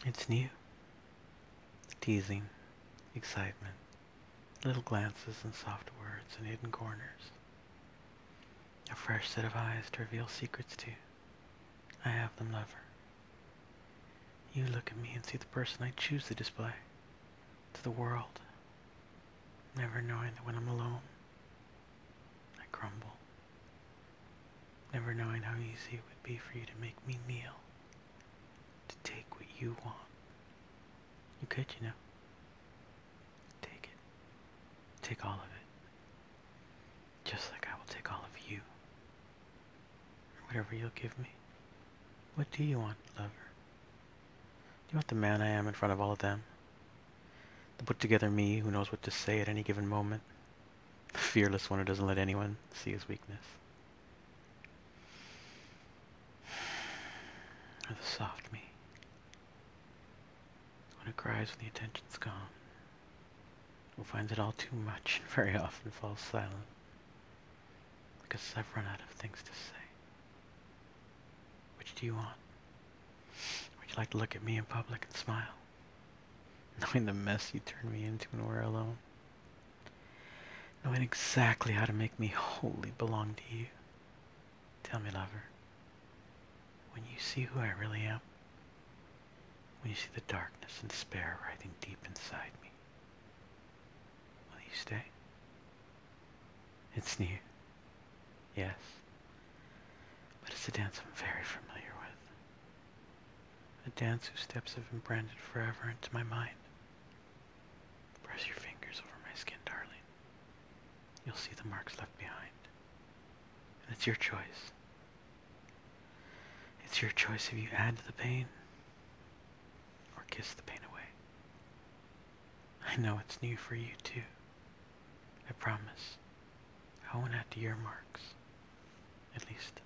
It's new. Teasing, excitement, little glances and soft words in hidden corners. A fresh set of eyes to reveal secrets to. I have them, lover. You look at me and see the person I choose to display to the world, never knowing that when I'm alone, I crumble. Never knowing how easy it would be for you to make me kneel, to take what you want. You could, you know. Take it. Take all of it. Just like I will take all of you. Or whatever you'll give me. What do you want, lover? Do you want the man I am in front of all of them? The put-together me who knows what to say at any given moment? The fearless one who doesn't let anyone see his weakness? Or the soft me, one who cries when the attention's gone, who finds it all too much and very often falls silent because I've run out of things to say? Which do you want? Would you like to look at me in public and smile, knowing the mess you turned me into when we're alone? Knowing exactly how to make me wholly belong to you? Tell me, lover, when you see who I really am, when you see the darkness and despair writhing deep inside me, will you stay? It's new, yes, but it's a dance I'm very familiar with. A dance whose steps have been branded forever into my mind. Press your fingers over my skin, darling. You'll see the marks left behind. And it's your choice. It's your choice if you add to the pain or kiss the pain away. I know it's new for you too. I promise. I won't add to your marks. At least,